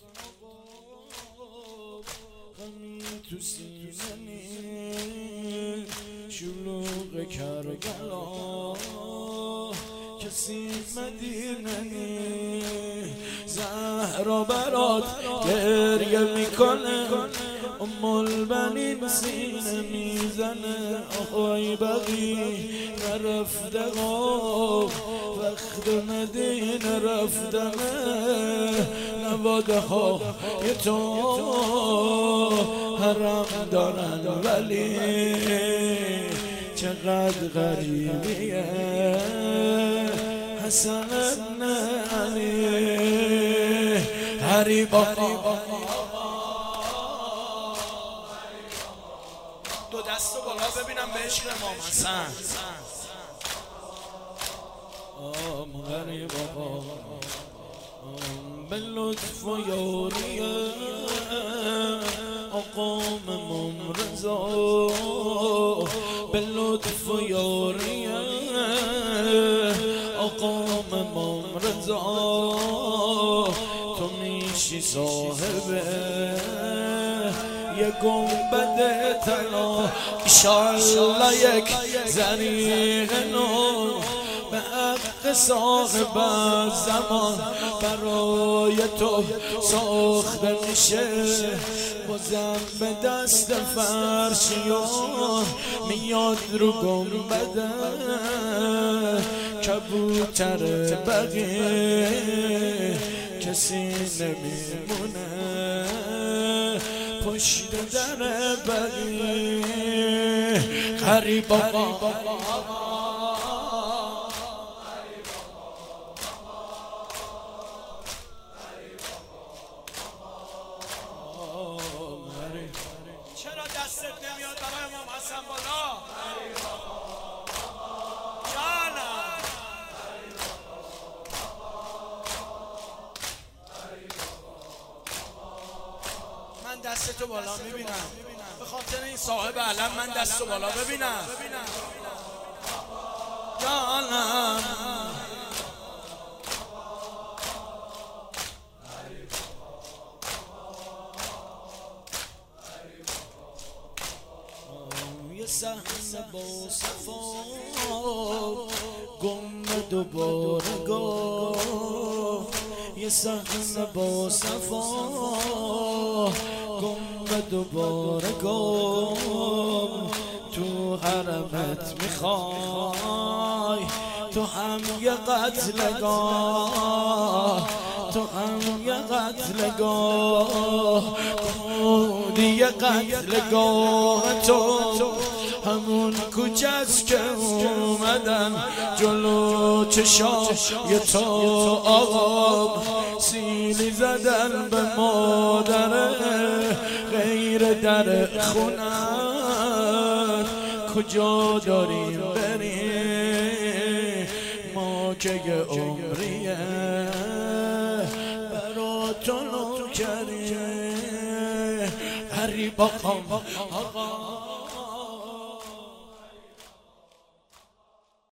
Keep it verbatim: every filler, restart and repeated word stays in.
غمی تو سینه نی شلوغ کرگلا کسی مدینه نی زهرا برات گریه میکنه ام البنین سینه میزنه آخوی بقی نرفته قاب وقت مدینه رفتمه نواده ها یه تو حرم دارن ولی چقدر غریبیه حسن ابن علی غریب آقا دو دستو بالا ببینم به عشق امام حسن آم غریب آقا به لطف و یاریه آقا امام رضا به لطف و یاریه آقا امام رضا تو میشی صاحبه یه گنبد طلا ایشالله یک زریق نور به حق صاحب زمان برای تو ساخته میشه بازم به دست فرشیان میاد رو گنبده کبوتر بقیه کسی نمیمونه پشت در بقیه غریب آقا چرا دستت نمیاد برای امام حسن بالا جانم من دستتو بالا میبینم به خاطر این صاحب علم من دستو بالا ببینم جانم یه صحنه با صفا گم دوباره گاه یه صحنه با صفا گم دوباره گم تو حرمت میخوای تو هم یه قتلگاه تو هم یه قتلگاه کودی یه قتلگاه تو همون کوچه‌ست که اومدن جلو چشای تو آقا سیلی زدن به مادره غیر در خونت کجا داریم بریم ما که یه عمریه برا تو نوکریه غریب آقا